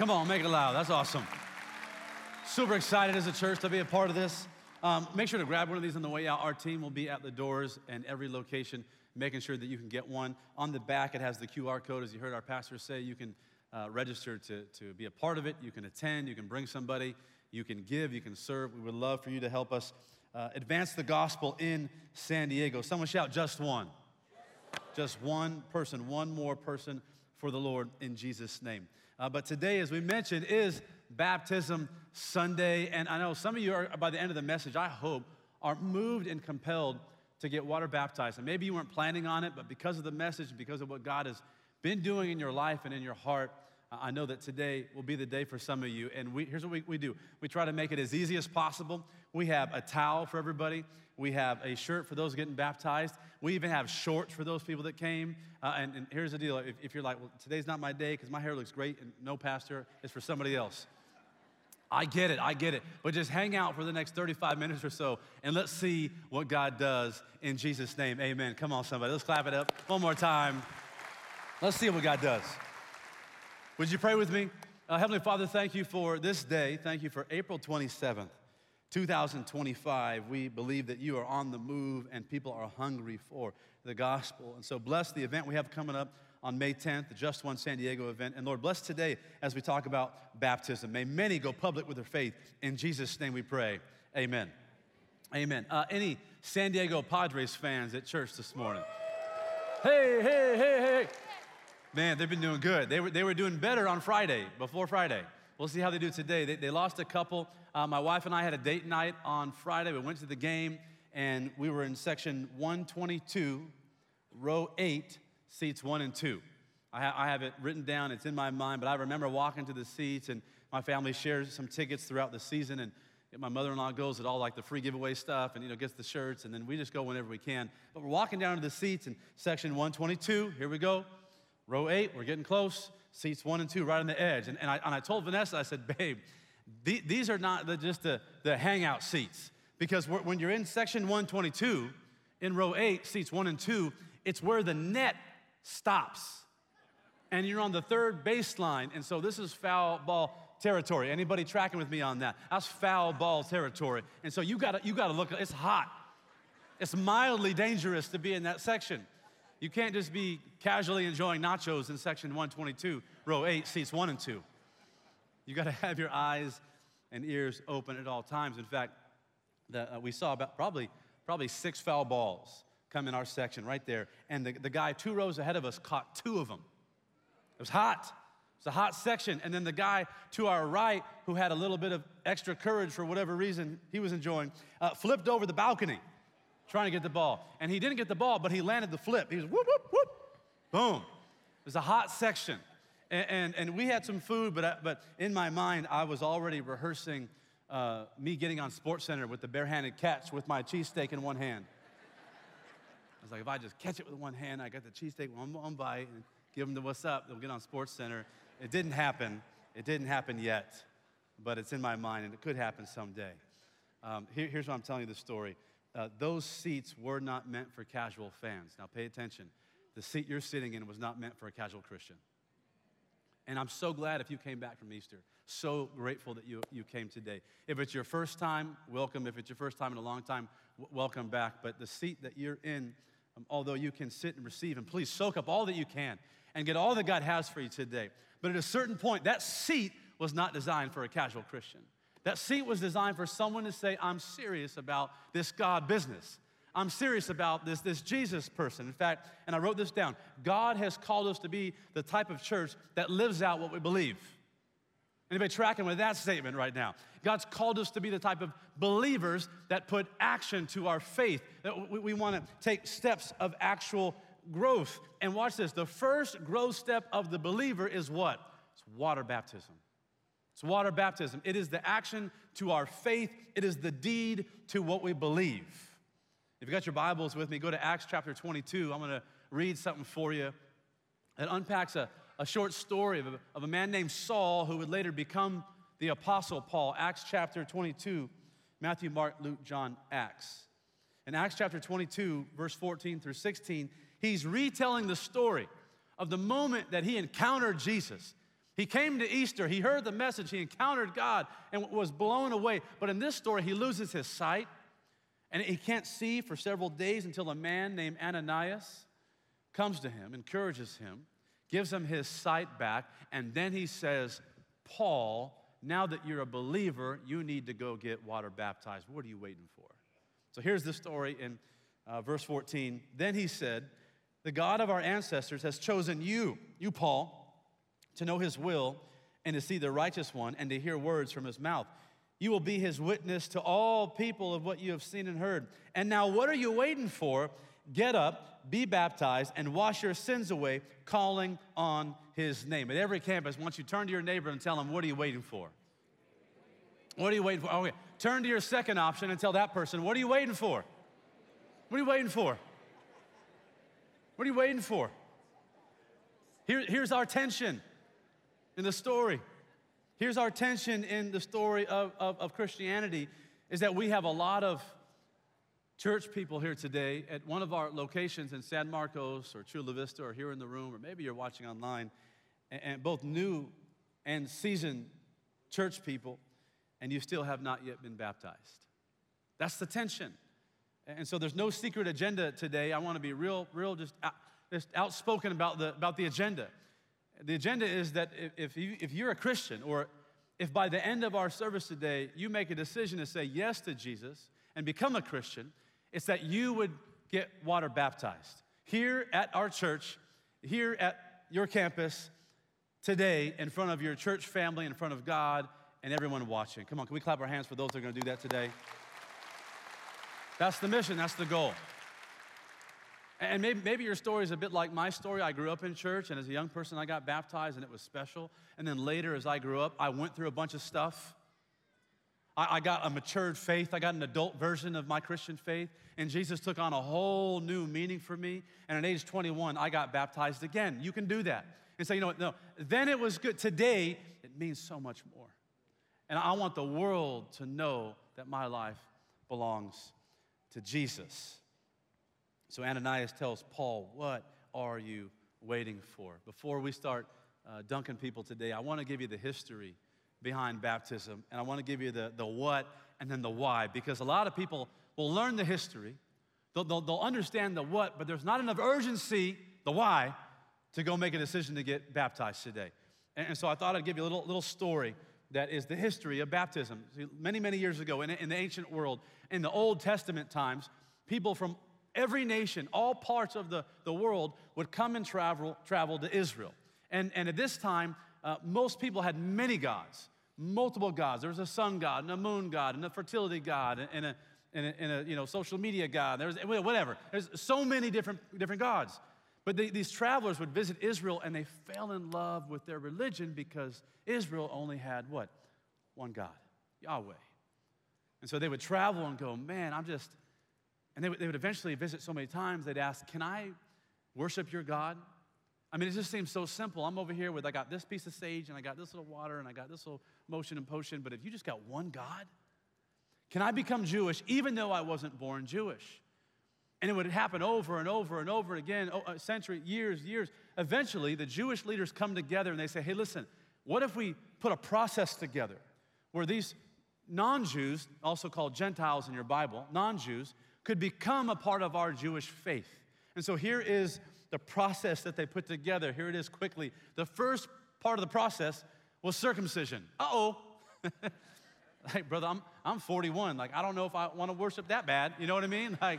Come on, make it loud. That's awesome. Super excited as a church to be a part of this. Make sure to grab one of these on the way out. Our team will be at the doors and every location, making sure that you can get one. On the back, it has the QR code. As you heard our pastor say, you can register to be a part of it. You can attend. You can bring somebody. You can give. You can serve. We would love for you to help us advance the gospel in San Diego. Someone shout, just one. Just one person, one more person for the Lord in Jesus' name. But today, as we mentioned, is Baptism Sunday. And I know some of you are, by the end of the message, I hope, are moved and compelled to get water baptized. And maybe you weren't planning on it, but because of the message, because of what God has been doing in your life and in your heart, I know that today will be the day for some of you. And here's what we do. We try to make it as easy as possible. We have a towel for everybody. We have a shirt for those getting baptized. We even have shorts for those people that came. And here's the deal. If you're like, well, today's not my day because my hair looks great, and no, pastor, it's for somebody else. I get it. But just hang out for the next 35 minutes or so, and let's see what God does in Jesus' name. Amen. Come on, somebody. Let's clap it up one more time. Let's see what God does. Would you pray with me? Heavenly Father, thank you for this day. Thank you for April 27th, 2025. We believe that you are on the move and people are hungry for the gospel. And so bless the event we have coming up on May 10th, the Just One San Diego event. And Lord, bless today as we talk about baptism. May many go public with their faith. In Jesus' name we pray. Amen. Amen. Any San Diego Padres fans at church this morning? Hey. Man, they've been doing good. They were doing better on Friday, before Friday. We'll see how they do today. They lost a couple. My wife and I had a date night on Friday. We went to the game, and we were in section 122, row 8, seats 1 and 2. I have it written down. It's in my mind, but I remember walking to the seats, and my family shares some tickets throughout the season, and my mother-in-law goes at all like the free giveaway stuff and, gets the shirts, and then we just go whenever we can. But we're walking down to the seats in section 122. Here we go. Row 8, we're getting close. Seats 1 and 2 right on the edge. And I told Vanessa, I said, babe, these are not just the hangout seats. Because when you're in section 122, in row 8, seats 1 and 2, it's where the net stops. And you're on the third baseline. And so this is foul ball territory. Anybody tracking with me on that? That's foul ball territory. And so you gotta look, it's hot. It's mildly dangerous to be in that section. You can't just be casually enjoying nachos in section 122, row 8, seats 1 and 2. You got to have your eyes and ears open at all times. In fact, we saw about probably 6 foul balls come in our section right there, and the guy 2 rows ahead of us caught 2 of them. It was hot. It was a hot section, and then the guy to our right, who had a little bit of extra courage for whatever reason he was enjoying, flipped over the balcony, trying to get the ball. And he didn't get the ball, but he landed the flip. He was whoop, whoop, whoop. Boom. It was a hot section. And we had some food, but in my mind, I was already rehearsing me getting on SportsCenter with the barehanded catch with my cheesesteak in one hand. I was like, if I just catch it with one hand, I got the cheesesteak one bite, and give them the what's up, they'll get on SportsCenter. It didn't happen. It didn't happen yet, but it's in my mind, and it could happen someday. Here's why I'm telling you the story. Those seats were not meant for casual fans. Now pay attention. The seat you're sitting in was not meant for a casual Christian. And I'm so glad if you came back from Easter. So grateful that you came today. If it's your first time, welcome. If it's your first time in a long time, welcome back. But the seat that you're in, although you can sit and receive, and please soak up all that you can and get all that God has for you today. But at a certain point, that seat was not designed for a casual Christian. That seat was designed for someone to say, I'm serious about this God business. I'm serious about this Jesus person. In fact, and I wrote this down, God has called us to be the type of church that lives out what we believe. Anybody tracking with that statement right now? God's called us to be the type of believers that put action to our faith. That we want to take steps of actual growth. And watch this, the first growth step of the believer is what? It's water baptism. It's water baptism. It is the action to our faith. It is the deed to what we believe. If you got your Bibles with me, go to Acts chapter 22. I'm going to read something for you that unpacks a short story of a man named Saul who would later become the Apostle Paul. Acts chapter 22, Matthew, Mark, Luke, John, Acts. In Acts chapter 22, verse 14 through 16, he's retelling the story of the moment that he encountered Jesus. He came to Easter, he heard the message, he encountered God and was blown away. But in this story, he loses his sight, and he can't see for several days until a man named Ananias comes to him, encourages him, gives him his sight back, and then he says, Paul, now that you're a believer, you need to go get water baptized. What are you waiting for? So here's the story in verse 14. Then he said, the God of our ancestors has chosen you, Paul, to know his will and to see the righteous one and to hear words from his mouth. You will be his witness to all people of what you have seen and heard. And now what are you waiting for? Get up, be baptized, and wash your sins away, calling on his name. At every campus, once you turn to your neighbor and tell him, what are you waiting for? What are you waiting for? Okay, turn to your second option and tell that person, what are you waiting for? What are you waiting for? What are you waiting for? Here's our tension in the story. Here's our tension in the story of Christianity, is that we have a lot of church people here today at one of our locations in San Marcos or Chula Vista or here in the room, or maybe you're watching online, and both new and seasoned church people, and you still have not yet been baptized. That's the tension. And so there's no secret agenda today. I want to be real just outspoken about the agenda. The agenda is that if you're a Christian, or if by the end of our service today you make a decision to say yes to Jesus and become a Christian, it's that you would get water baptized here at our church, here at your campus today, in front of your church family, in front of God and everyone watching. Come on, can we clap our hands for those that are going to do that today? That's the mission, that's the goal. And maybe your story is a bit like my story. I grew up in church, and as a young person, I got baptized, and it was special. And then later, as I grew up, I went through a bunch of stuff. I got a matured faith. I got an adult version of my Christian faith, and Jesus took on a whole new meaning for me. And at age 21, I got baptized again. You can do that and say, you know what, no, then it was good. Today, it means so much more. And I want the world to know that my life belongs to Jesus. So Ananias tells Paul, what are you waiting for? Before we start dunking people today, I want to give you the history behind baptism, and I want to give you the what and then the why, because a lot of people will learn the history, they'll understand the what, but there's not enough urgency, the why, to go make a decision to get baptized today. And so I thought I'd give you a little story that is the history of baptism. See, many years ago in the ancient world, in the Old Testament times, people from every nation, all parts of the world would come and travel to Israel. And at this time, most people had many gods, multiple gods. There was a sun god and a moon god and a fertility god and a social media god. There's whatever. There's so many different gods. But these travelers would visit Israel, and they fell in love with their religion because Israel only had what? One God, Yahweh. And so they would travel and go, man, and they would eventually visit so many times, they'd ask, can I worship your God? I mean, it just seems so simple. I'm over here with, I got this piece of sage, and I got this little water, and I got this little motion and potion, but if you just got one God, can I become Jewish even though I wasn't born Jewish? And it would happen over and over and over again, a century, years. Eventually, the Jewish leaders come together and they say, hey, listen, what if we put a process together where these non-Jews, also called Gentiles in your Bible, non-Jews, could become a part of our Jewish faith? And so here is the process that they put together. Here it is quickly. The first part of the process was circumcision. Uh-oh. Like, brother, I'm 41. Like, I don't know if I want to worship that bad. You know what I mean? Like,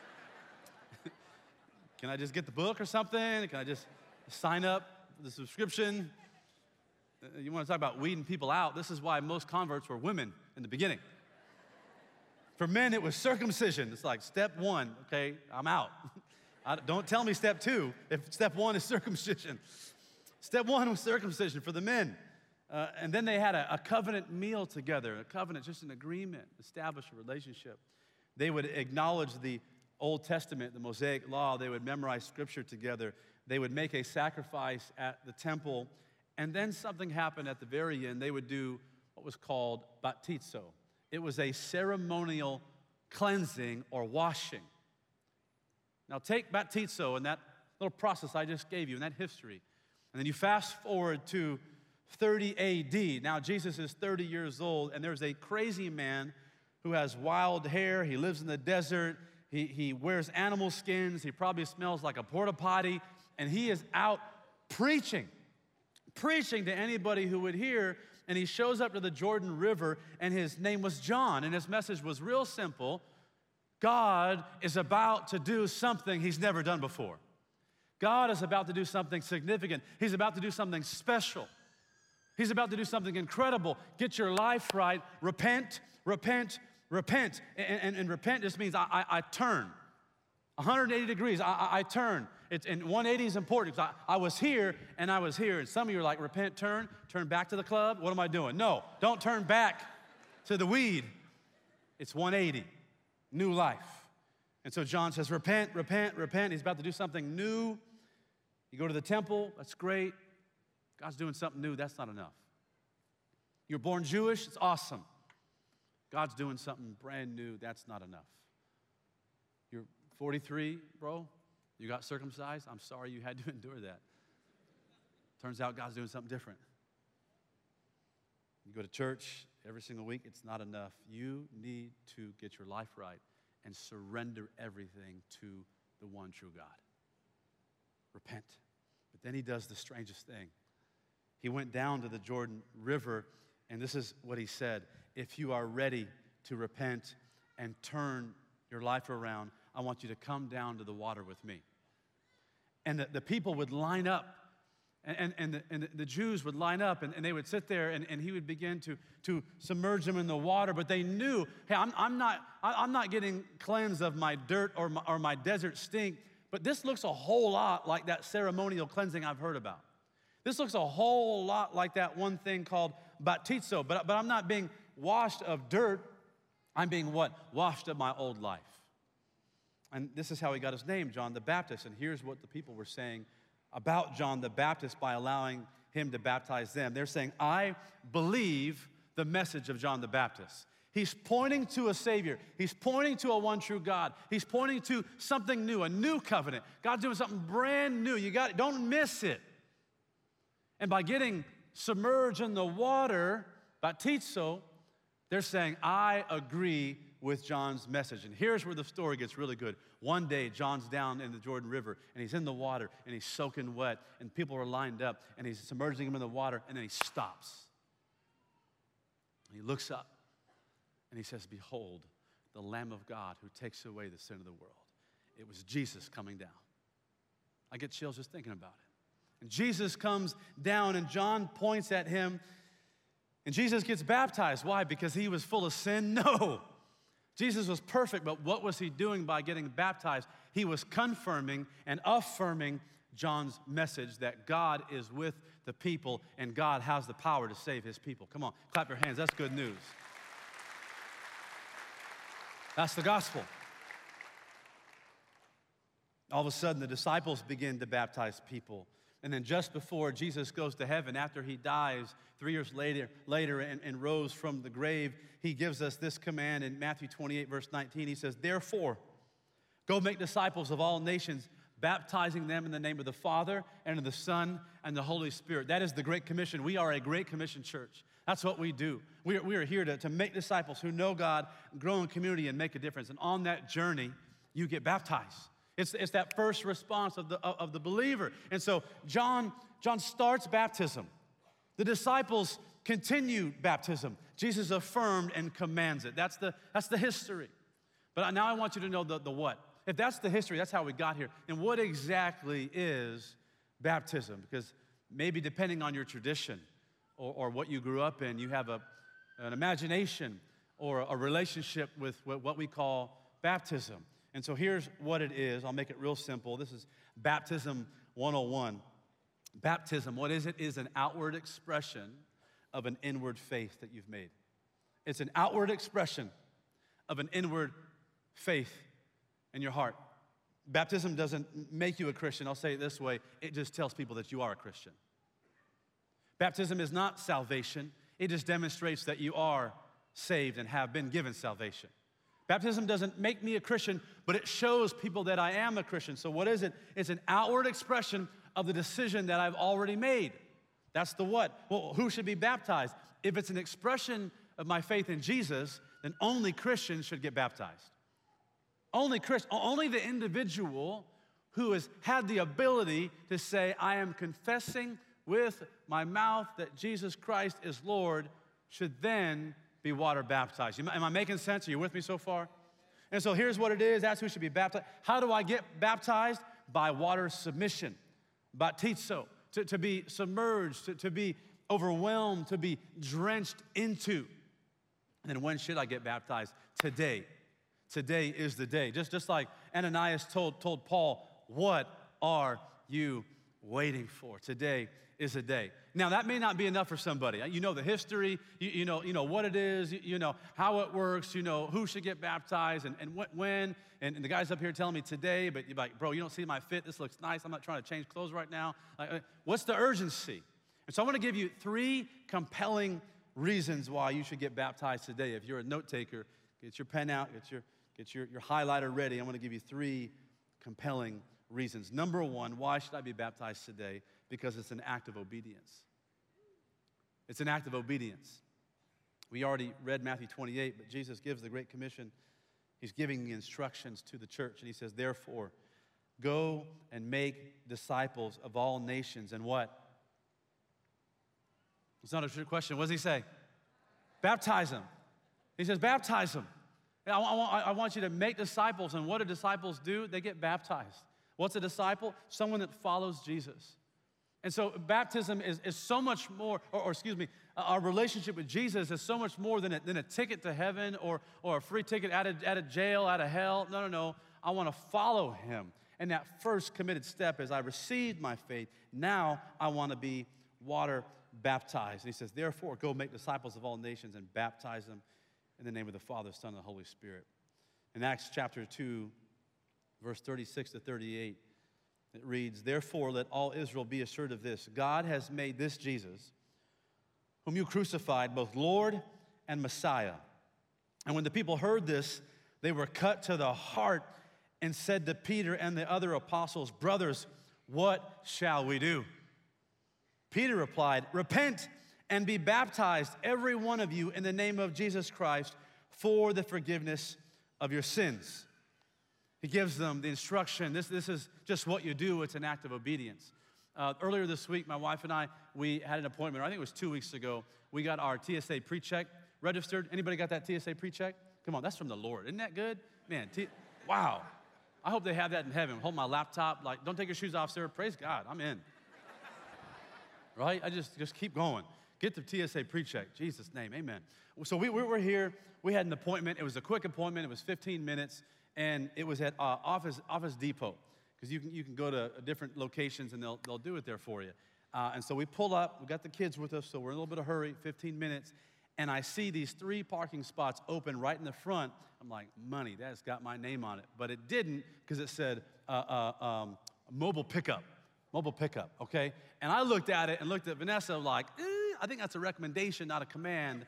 can I just get the book or something? Can I just sign up for the subscription? You want to talk about weeding people out? This is why most converts were women in the beginning. For men, it was circumcision. It's like step one, okay, I'm out. Don't tell me step two if step one is circumcision. Step one was circumcision for the men. And then they had a covenant meal together, a covenant, just an agreement, establish a relationship. They would acknowledge the Old Testament, the Mosaic Law. They would memorize Scripture together. They would make a sacrifice at the temple. And then something happened at the very end. They would do what was called baptizo. It was a ceremonial cleansing or washing. Now take baptizo and that little process I just gave you and that history, and then you fast forward to 30 AD. Now, Jesus is 30 years old, and there's a crazy man who has wild hair. He lives in the desert. He wears animal skins. He probably smells like a porta potty, and he is out preaching to anybody who would hear. And he shows up to the Jordan River, and his name was John, and his message was real simple. God is about to do something he's never done before. God is about to do something significant. He's about to do something special. He's about to do something incredible. Get your life right. Repent, repent, repent. And repent just means I turn. 180 degrees, I turn. And 180 is important because I was here and I was here. And some of you are like, repent, turn back to the club. What am I doing? No, don't turn back to the weed. It's 180, new life. And so John says, repent, repent, repent. He's about to do something new. You go to the temple, that's great. God's doing something new, that's not enough. You're born Jewish, it's awesome. God's doing something brand new, that's not enough. You're 43, bro, you got circumcised, I'm sorry you had to endure that. Turns out God's doing something different. You go to church every single week, it's not enough. You need to get your life right and surrender everything to the one true God. Repent. But then he does the strangest thing. He went down to the Jordan River, and this is what he said. If you are ready to repent and turn your life around, I want you to come down to the water with me. And the people would line up, and the Jews would line up, and they would sit there, and he would begin to submerge them in the water. But they knew, hey, I'm not getting cleansed of my dirt or my desert stink, but this looks a whole lot like that ceremonial cleansing I've heard about. This looks a whole lot like that one thing called baptizo, but I'm not being washed of dirt. I'm being what? Washed of my old life. And this is how he got his name, John the Baptist. And here's what the people were saying about John the Baptist by allowing him to baptize them. They're saying, I believe the message of John the Baptist. He's pointing to a Savior. He's pointing to a one true God. He's pointing to something new, a new covenant. God's doing something brand new. Don't miss it. And by getting submerged in the water, baptizo, they're saying, I agree with John's message. And here's where the story gets really good. One day, John's down in the Jordan River, and he's in the water, and he's soaking wet, and people are lined up, and he's submerging him in the water, and then he stops. And he looks up, and he says, behold, the Lamb of God who takes away the sin of the world. It was Jesus coming down. I get chills just thinking about it. And Jesus comes down, and John points at him, and Jesus gets baptized. Why? Because he was full of sin? No. Jesus was perfect, but what was he doing by getting baptized? He was confirming and affirming John's message that God is with the people and God has the power to save his people. Come on, clap your hands. That's good news. That's the gospel. All of a sudden, the disciples begin to baptize people. And then just before Jesus goes to heaven, after he dies 3 years later and rose from the grave, he gives us this command in Matthew 28, verse 19. He says, therefore, go make disciples of all nations, baptizing them in the name of the Father and of the Son and the Holy Spirit. That is the Great Commission. We are a Great Commission church. That's what we do. We are here to make disciples who know God, grow in community, and make a difference. And on that journey, you get baptized. It's that first response of the believer. And so John starts baptism. The disciples continue baptism. Jesus affirmed and commands it. That's the history. But now I want you to know the what. If that's the history, that's how we got here. And what exactly is baptism? Because maybe depending on your tradition or what you grew up in, you have an imagination or a relationship with what we call baptism. And so here's what it is. I'll make it real simple. This is Baptism 101. Baptism, what is it? Is an outward expression of an inward faith that you've made. It's an outward expression of an inward faith in your heart. Baptism doesn't make you a Christian. I'll say it this way. It just tells people that you are a Christian. Baptism is not salvation. It just demonstrates that you are saved and have been given salvation. Baptism doesn't make me a Christian, but it shows people that I am a Christian. So what is it? It's an outward expression of the decision that I've already made. That's the what. Well, who should be baptized? If it's an expression of my faith in Jesus, then only Christians should get baptized. Only the individual who has had the ability to say, I am confessing with my mouth that Jesus Christ is Lord, should then be water baptized. Am I making sense? Are you with me so far? And so here's what it is. That's who should be baptized. How do I get baptized? By water submission, baptizo, to be submerged, to be overwhelmed, to be drenched into. And then when should I get baptized? Today. Today is the day. Just like Ananias told Paul, what are you waiting for? Today is a day. Now, that may not be enough for somebody. You know the history, you know what it is, you know how it works, you know who should get baptized and when. And the guy's up here telling me today, but you're like, bro, you don't see my fit. This looks nice. I'm not trying to change clothes right now. What's the urgency? And so I want to give you 3 compelling reasons why you should get baptized today. If you're a note taker, get your pen out, get your highlighter ready. I'm going to give you 3 compelling reasons. Number 1, why should I be baptized today? Because it's an act of obedience. It's an act of obedience. We already read Matthew 28, but Jesus gives the Great Commission. He's giving the instructions to the church, and he says, therefore, go and make disciples of all nations. And what? It's not a trick question. What does he say? Baptize them. He says, baptize them. I want you to make disciples. And what do disciples do? They get baptized. What's a disciple? Someone that follows Jesus. And so baptism is so much more, or excuse me, our relationship with Jesus is so much more than a ticket to heaven or a free ticket out of jail, out of hell. No. I want to follow him. And that first committed step is I received my faith. Now I want to be water baptized. And he says, therefore, go make disciples of all nations and baptize them in the name of the Father, Son, and the Holy Spirit. In Acts chapter 2, verse 36 to 38, it reads, therefore, let all Israel be assured of this. God has made this Jesus, whom you crucified, both Lord and Messiah. And when the people heard this, they were cut to the heart and said to Peter and the other apostles, brothers, what shall we do? Peter replied, repent and be baptized, every one of you, in the name of Jesus Christ for the forgiveness of your sins. He gives them the instruction. This is just what you do. It's an act of obedience. Earlier this week, my wife and I, we had an appointment. I think it was 2 weeks ago. We got our TSA pre-check registered. Anybody got that TSA pre-check? Come on, that's from the Lord. Isn't that good? Man, wow. I hope they have that in heaven. Hold my laptop. Like, don't take your shoes off, sir. Praise God. I'm in. Right? I just keep going. Get the TSA pre-check. Jesus' name. Amen. So we were here. We had an appointment. It was a quick appointment. It was 15 minutes. And it was at Office Depot, because you can go to different locations and they'll do it there for you. And so we pull up. We got the kids with us, so we're in a little bit of hurry. 15 minutes, and I see these 3 parking spots open right in the front. I'm like, money, that's got my name on it, but it didn't, because it said mobile pickup. Okay. And I looked at it and looked at Vanessa like, I think that's a recommendation, not a command.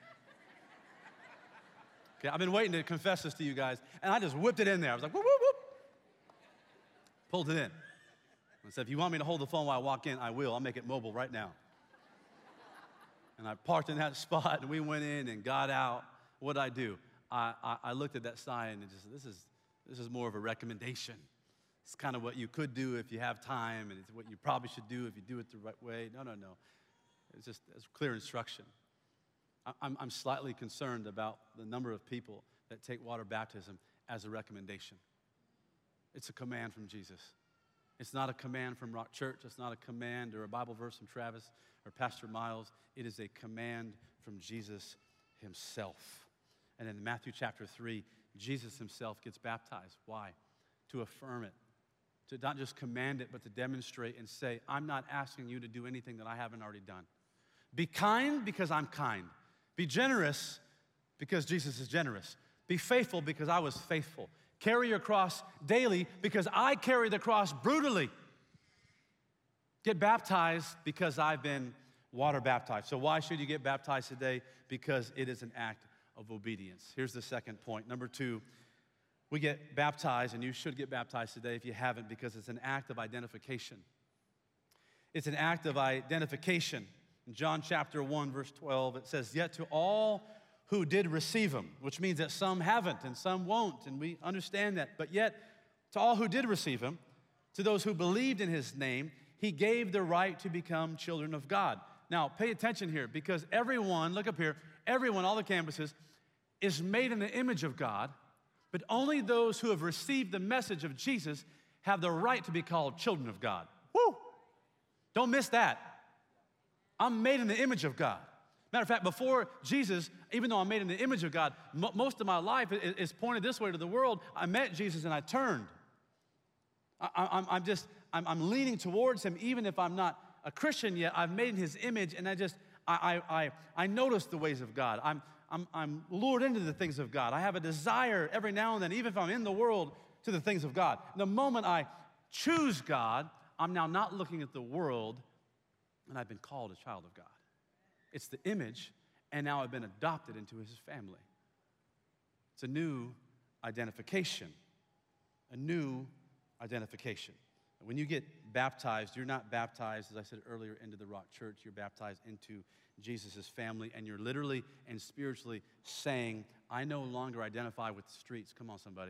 Okay, I've been waiting to confess this to you guys, and I just whipped it in there. I was like, whoop, whoop, whoop. Pulled it in. I said, if you want me to hold the phone while I walk in, I will. I'll make it mobile right now. And I parked in that spot, and we went in and got out. What'd I do? I looked at that sign and just, this is more of a recommendation. It's kind of what you could do if you have time, and it's what you probably should do if you do it the right way. No. It's clear instruction. I'm slightly concerned about the number of people that take water baptism as a recommendation. It's a command from Jesus. It's not a command from Rock Church. It's not a command or a Bible verse from Travis or Pastor Miles. It is a command from Jesus himself. And in Matthew chapter 3, Jesus himself gets baptized. Why? To affirm it. To not just command it, but to demonstrate and say, I'm not asking you to do anything that I haven't already done. Be kind because I'm kind. Be generous because Jesus is generous. Be faithful because I was faithful. Carry your cross daily because I carry the cross brutally. Get baptized because I've been water baptized. So why should you get baptized today? Because it is an act of obedience. Here's the second point. Number 2, we get baptized, and you should get baptized today if you haven't, because it's an act of identification. It's an act of identification. In John chapter 1, verse 12, it says, "Yet to all who did receive him," which means that some haven't and some won't, and we understand that. But yet, to all who did receive him, to those who believed in his name, he gave the right to become children of God. Now, pay attention here, because everyone, look up here, everyone, all the campuses, is made in the image of God, but only those who have received the message of Jesus have the right to be called children of God. Woo! Don't miss that. I'm made in the image of God. Matter of fact, before Jesus, even though I'm made in the image of God, most of my life is pointed this way to the world. I met Jesus and I turned. I'm leaning towards him, even if I'm not a Christian yet. I've made in his image, and I notice the ways of God. I'm lured into the things of God. I have a desire every now and then, even if I'm in the world, to the things of God. The moment I choose God, I'm now not looking at the world, and I've been called a child of God. It's the image, and now I've been adopted into his family. It's a new identification. A new identification. When you get baptized, you're not baptized, as I said earlier, into the Rock Church. You're baptized into Jesus' family, and you're literally and spiritually saying, I no longer identify with the streets. Come on, somebody.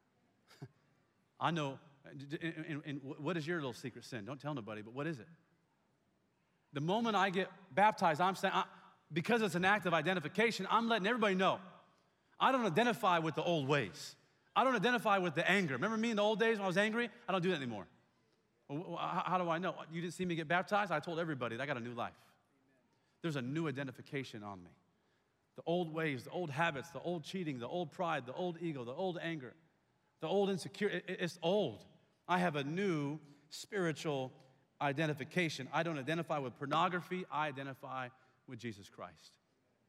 I know, and what is your little secret sin? Don't tell nobody, but what is it? The moment I get baptized, I'm saying, because it's an act of identification, I'm letting everybody know. I don't identify with the old ways. I don't identify with the anger. Remember me in the old days when I was angry? I don't do that anymore. How do I know? You didn't see me get baptized? I told everybody that I got a new life. There's a new identification on me. The old ways, the old habits, the old cheating, the old pride, the old ego, the old anger, the old insecurity, it's old. I have a new spiritual identification. I don't identify with pornography. I identify with Jesus Christ.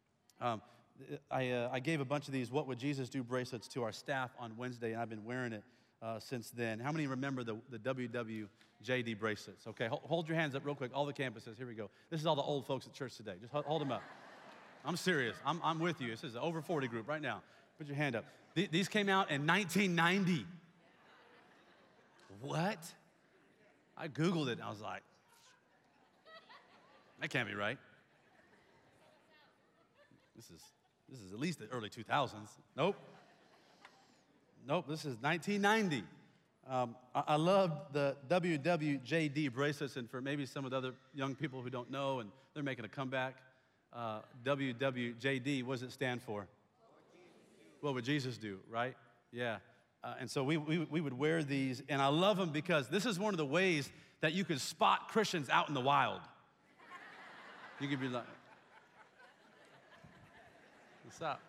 I gave a bunch of these What Would Jesus Do bracelets to our staff on Wednesday, and I've been wearing it since then. How many remember the WWJD bracelets? Okay, hold your hands up real quick, all the campuses. Here we go. This is all the old folks at church today. Just hold them up. I'm serious. I'm with you. This is an over 40 group right now. Put your hand up. These came out in 1990. What? I Googled it, and I was like, that can't be right. This is at least the early 2000s. Nope, this is 1990. I love the WWJD bracelets, and for maybe some of the other young people who don't know, and they're making a comeback, WWJD, what does it stand for? What would Jesus do, right? Yeah. And so we would wear these, and I love them because this is one of the ways that you can spot Christians out in the wild. You could be like, what's up?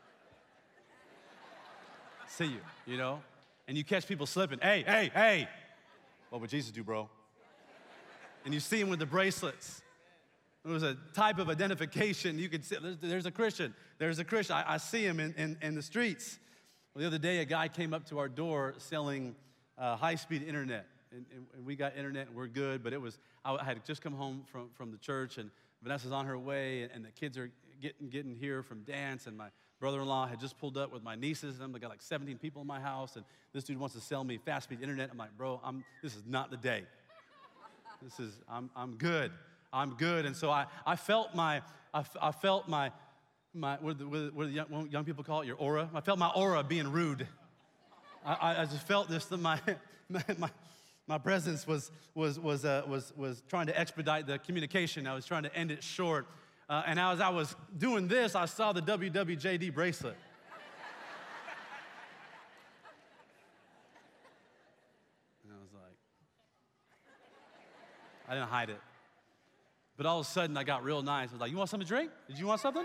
See you know? And you catch people slipping. Hey, what would Jesus do, bro? And you see them with the bracelets. It was a type of identification. You could see, there's a Christian. I see him in the streets. Well, the other day, a guy came up to our door selling high-speed internet. And we got internet, and we're good, but I had just come home from the church, and Vanessa's on her way, and the kids are getting here from dance, and my brother-in-law had just pulled up with my nieces, and I got like 17 people in my house, and this dude wants to sell me fast-speed internet. I'm like, bro, this is not the day. I'm good. I'm good. And so I felt my what do the young people call it? Your aura. I felt my aura being rude. I just felt this. My presence was trying to expedite the communication. I was trying to end it short. And as I was doing this, I saw the WWJD bracelet. And I was like, I didn't hide it. But all of a sudden, I got real nice. I was like, you want something to drink? Did you want something?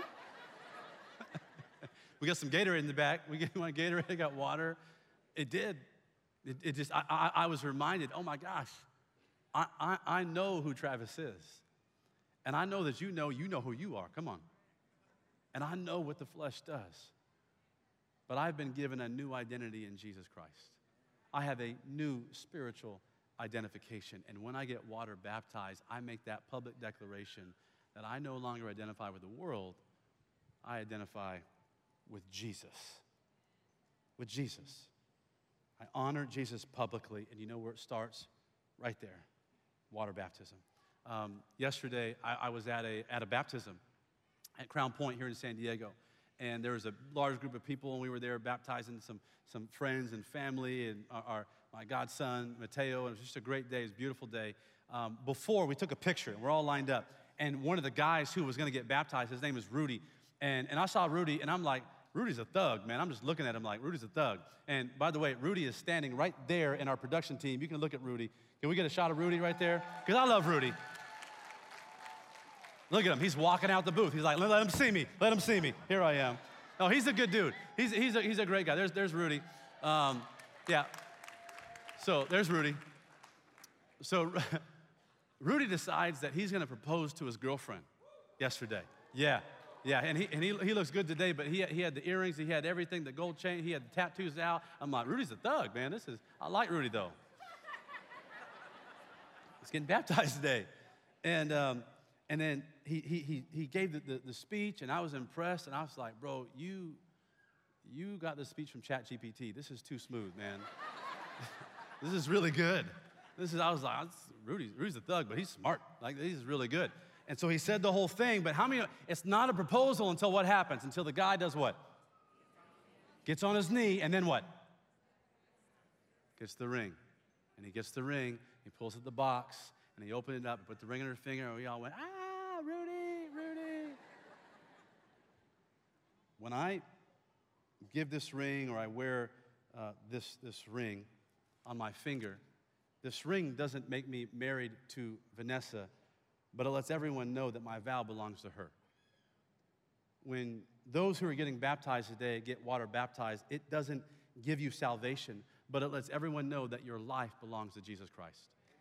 We got some Gatorade in the back. We want Gatorade, I got water. It did. It just, I was reminded, oh my gosh, I know who Travis is. And I know that you know who you are. Come on. And I know what the flesh does. But I've been given a new identity in Jesus Christ. I have a new spiritual identification. And when I get water baptized, I make that public declaration that I no longer identify with the world. I identify with Jesus. With Jesus. I honor Jesus publicly, and you know where it starts? Right there. Water baptism. Yesterday, I was at a baptism at Crown Point here in San Diego. And there was a large group of people, and we were there baptizing some friends and family and my godson, Mateo. It was just a great day. It was a beautiful day. Before, we took a picture, and we're all lined up. And one of the guys who was going to get baptized, his name is Rudy. And I saw Rudy, and I'm like, Rudy's a thug, man. I'm just looking at him like, Rudy's a thug. And by the way, Rudy is standing right there in our production team. You can look at Rudy. Can we get a shot of Rudy right there? Because I love Rudy. Look at him. He's walking out the booth. He's like, let him see me. Let him see me. Here I am. No, he's a good dude. He's a great guy. There's Rudy. Yeah. So there's Rudy. So Rudy decides that he's going to propose to his girlfriend yesterday. Yeah. Yeah, and he looks good today, but he had the earrings, he had everything, the gold chain, he had the tattoos out. I'm like, Rudy's a thug, man. I like Rudy, though. He's getting baptized today. And then he gave the speech, and I was impressed, and I was like, bro, you got this speech from ChatGPT. This is too smooth, man. This is really good. I was like, Rudy's a thug, but he's smart. Like, he's really good. And so he said the whole thing, but how many, it's not a proposal until what happens? Until the guy does what? Gets on his knee, and then what? Gets the ring. And he gets the ring, he pulls out the box, and he opened it up, and put the ring on her finger, and we all went, Rudy. When I give this ring, or I wear this ring on my finger, this ring doesn't make me married to Vanessa, but it lets everyone know that my vow belongs to her. When those who are getting baptized today get water baptized, it doesn't give you salvation, but it lets everyone know that your life belongs to Jesus Christ.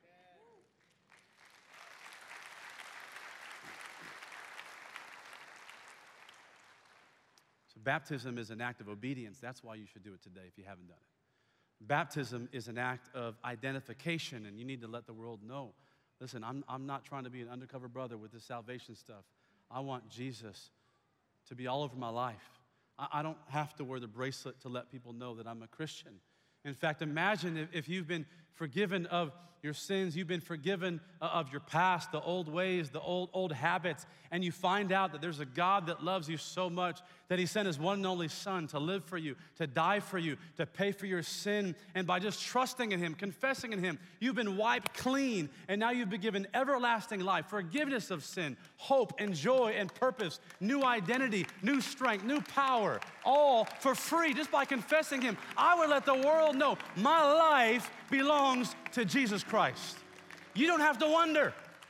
So baptism is an act of obedience. That's why you should do it today if you haven't done it. Baptism is an act of identification, and you need to let the world know. Listen, I'm not trying to be an undercover brother with this salvation stuff. I want Jesus to be all over my life. I don't have to wear the bracelet to let people know that I'm a Christian. In fact, imagine if you've been forgiven of your sins, you've been forgiven of your past, the old ways, the old habits, and you find out that there's a God that loves you so much that he sent his one and only son to live for you, to die for you, to pay for your sin. And by just trusting in him, confessing in him, you've been wiped clean, and now you've been given everlasting life, forgiveness of sin, hope and joy and purpose, new identity, new strength, new power, all for free just by confessing him. I would let the world know my life belongs to Jesus Christ. You don't have to wonder.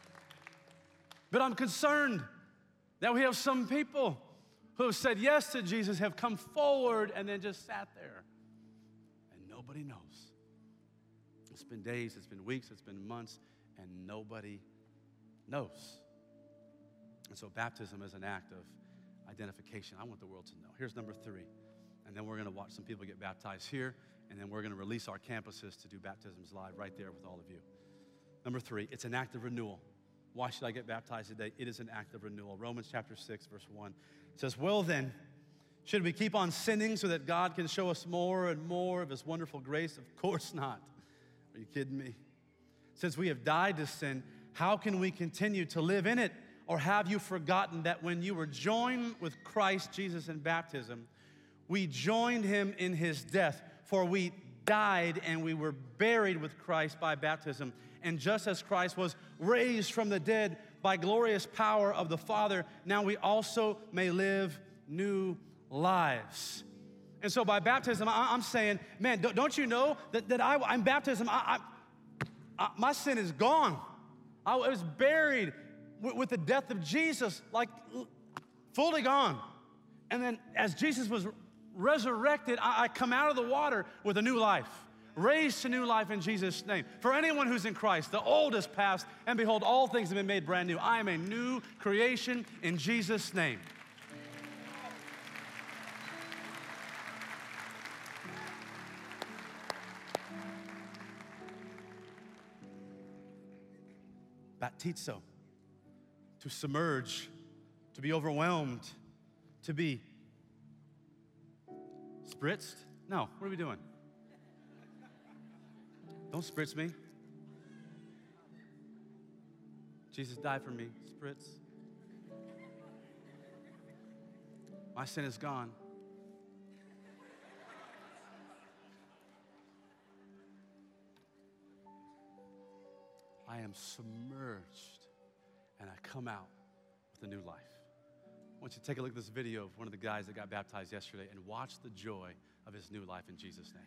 But I'm concerned that we have some people who have said yes to Jesus, have come forward, and then just sat there. And nobody knows. It's been days, it's been weeks, it's been months, and nobody knows. And so baptism is an act of identification. I want the world to know. Here's number 3. And then we're going to watch some people get baptized here, and then we're going to release our campuses to do baptisms live right there with all of you. Number 3, it's an act of renewal. Why should I get baptized today? It is an act of renewal. Romans chapter 6, verse 1 says, well then, should we keep on sinning so that God can show us more and more of his wonderful grace? Of course not. Are you kidding me? Since we have died to sin, how can we continue to live in it? Or have you forgotten that when you were joined with Christ Jesus in baptism, we joined him in his death? For we died and we were buried with Christ by baptism. And just as Christ was raised from the dead by glorious power of the Father, now we also may live new lives. And so by baptism, I'm saying, man, don't you know that I'm baptism, my sin is gone. I was buried with the death of Jesus, like fully gone. And then as Jesus was resurrected, I come out of the water with a new life, raised to new life in Jesus' name. For anyone who's in Christ, the old is past, and behold, all things have been made brand new. I am a new creation in Jesus' name. Baptizo, to submerge, to be overwhelmed, to be spritzed? No, what are we doing? Don't spritz me. Jesus died for me. Spritz. My sin is gone. I am submerged, and I come out with a new life. I want you to take a look at this video of one of the guys that got baptized yesterday and watch the joy of his new life in Jesus' name.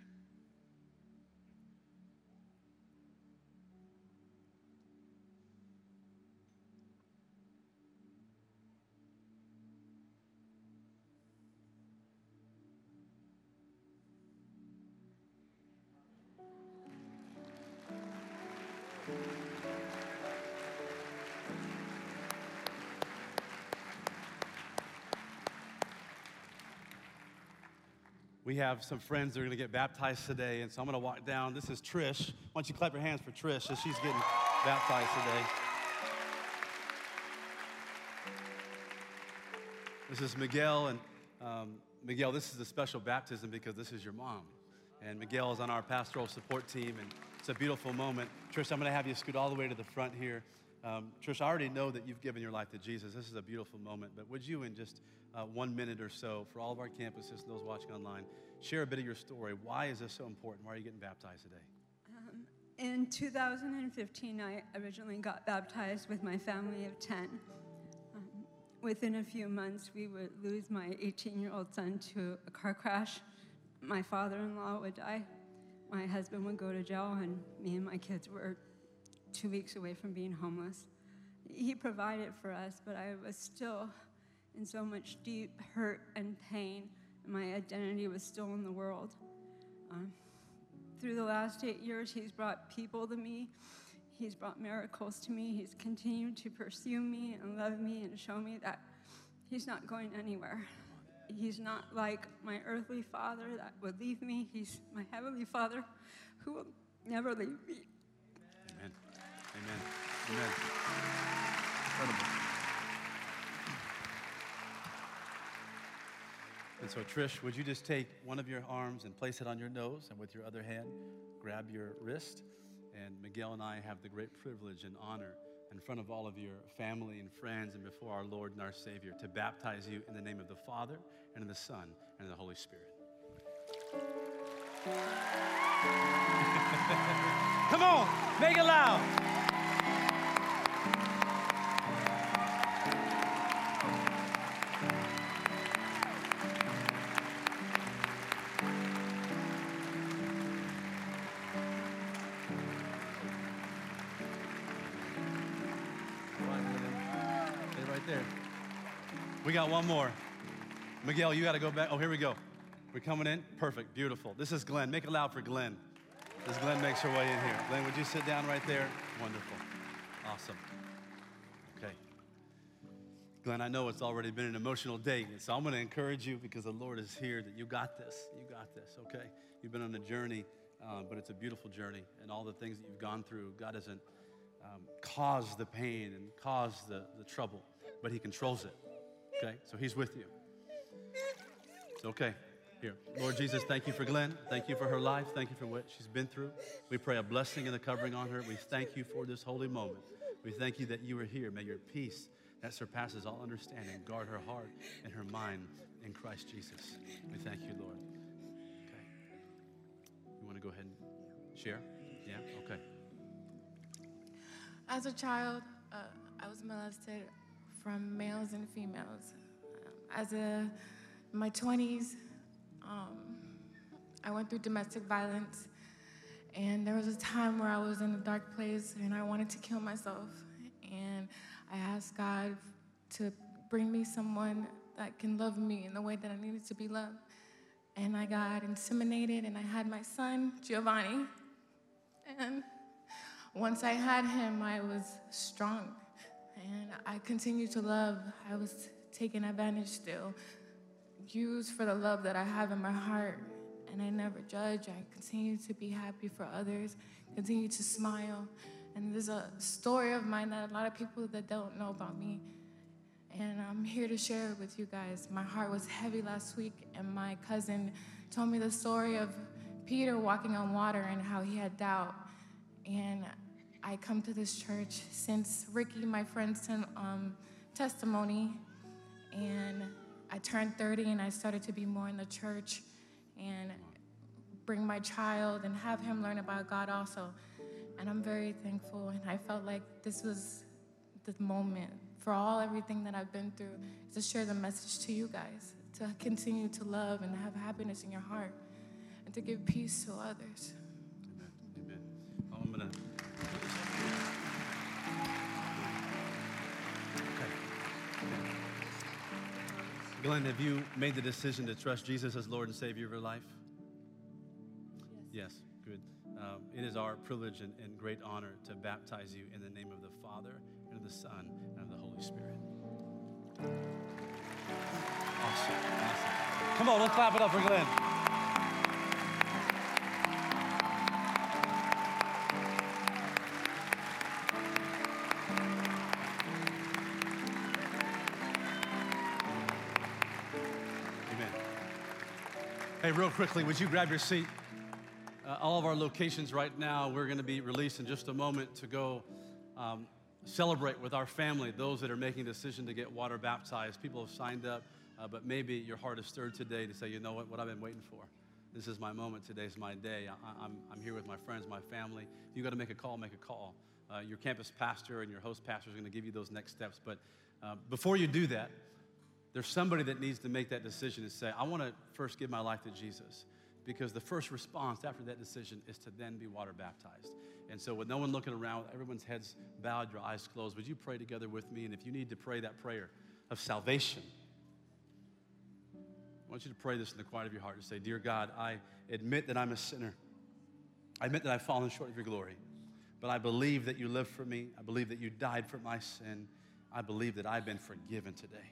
We have some friends that are going to get baptized today, and so I'm going to walk down. This is Trish. Why don't you clap your hands for Trish as she's getting baptized today. This is Miguel, and Miguel, this is a special baptism because this is your mom. And Miguel is on our pastoral support team, and it's a beautiful moment. Trish, I'm going to have you scoot all the way to the front here. Trish, I already know that you've given your life to Jesus. This is a beautiful moment, but would you, in just 1 minute or so, for all of our campuses and those watching online, share a bit of your story. Why is this so important? Why are you getting baptized today? In 2015, I originally got baptized with my family of 10. Within a few months, we would lose my 18-year-old son to a car crash. My father-in-law would die. My husband would go to jail, and me and my kids were 2 weeks away from being homeless. He provided for us, but I was still in so much deep hurt and pain. My identity was still in the world. Through the last 8 years, he's brought people to me. He's brought miracles to me. He's continued to pursue me and love me and show me that he's not going anywhere. He's not like my earthly father that would leave me. He's my heavenly Father who will never leave me. Amen. Amen. Amen. Incredible. And so, Trish, would you just take one of your arms and place it on your nose, and with your other hand, grab your wrist? And Miguel and I have the great privilege and honor in front of all of your family and friends and before our Lord and our Savior to baptize you in the name of the Father and of the Son and of the Holy Spirit. Come on, make it loud. There. We got one more. Miguel, you got to go back. Oh, here we go. We're coming in. Perfect. Beautiful. This is Glenn. Make it loud for Glenn. As Glenn makes her way in here. Glenn, would you sit down right there? Wonderful. Awesome. Okay. Glenn, I know it's already been an emotional day, and so I'm going to encourage you because the Lord is here that you got this. You got this, okay? You've been on a journey, but it's a beautiful journey, and all the things that you've gone through, God hasn't caused the pain and caused the trouble, but he controls it, okay? So he's with you. It's okay. Here, Lord Jesus, thank you for Glenn. Thank you for her life. Thank you for what she's been through. We pray a blessing and a covering on her. We thank you for this holy moment. We thank you that you are here. May your peace that surpasses all understanding guard her heart and her mind in Christ Jesus. We thank you, Lord. Okay. You want to go ahead and share? Yeah? Okay. As a child, I was molested from males and females. In my 20s, I went through domestic violence, and there was a time where I was in a dark place and I wanted to kill myself. And I asked God to bring me someone that can love me in the way that I needed to be loved. And I got inseminated, and I had my son, Giovanni. And once I had him, I was strong, and I continued to love. I was taken advantage still, used for the love that I have in my heart, and I never judge. I continue to be happy for others, continue to smile, and there's a story of mine that a lot of people that don't know about me, and I'm here to share it with you guys. My heart was heavy last week, and my cousin told me the story of Peter walking on water and how he had doubt, and I come to this church since Ricky, my friend, sent testimony, and I turned 30 and I started to be more in the church and bring my child and have him learn about God also. And I'm very thankful, and I felt like this was the moment for everything that I've been through, to share the message to you guys, to continue to love and have happiness in your heart, and to give peace to others. Amen. Amen. Oh, I'm gonna. Okay. Glenn, have you made the decision to trust Jesus as Lord and Savior of your life? Yes, good. It is our privilege and great honor to baptize you in the name of the Father, and of the Son, and of the Holy Spirit. Awesome. Awesome. Come on, let's clap it up for Glenn. Amen. Hey, real quickly, would you grab your seat? All of our locations right now, we're going to be released in just a moment to go celebrate with our family, those that are making a decision to get water baptized. People have signed up, but maybe your heart is stirred today to say, you know what I've been waiting for. This is my moment. Today's my day. I'm here with my friends, my family. If you've got to make a call, make a call. Your campus pastor and your host pastor is going to give you those next steps. But before you do that, there's somebody that needs to make that decision and say, I want to first give my life to Jesus. Because the first response after that decision is to then be water baptized. And so with no one looking around, with everyone's heads bowed, your eyes closed, would you pray together with me? And if you need to pray that prayer of salvation, I want you to pray this in the quiet of your heart and say, Dear God, I admit that I'm a sinner. I admit that I've fallen short of your glory. But I believe that you lived for me. I believe that you died for my sin. I believe that I've been forgiven today.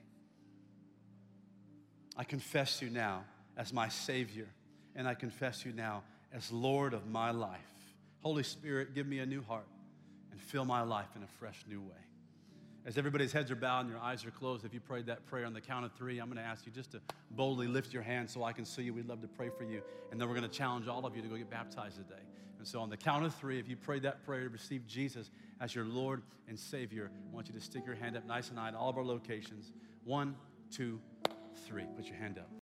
I confess you now as my Savior. And I confess you now as Lord of my life. Holy Spirit, give me a new heart and fill my life in a fresh new way. As everybody's heads are bowed and your eyes are closed, if you prayed that prayer on the count of 3, I'm going to ask you just to boldly lift your hand so I can see you. We'd love to pray for you. And then we're going to challenge all of you to go get baptized today. And so on the count of 3, if you prayed that prayer to receive Jesus as your Lord and Savior, I want you to stick your hand up nice and high at all of our locations. 1, 2, 3. Put your hand up.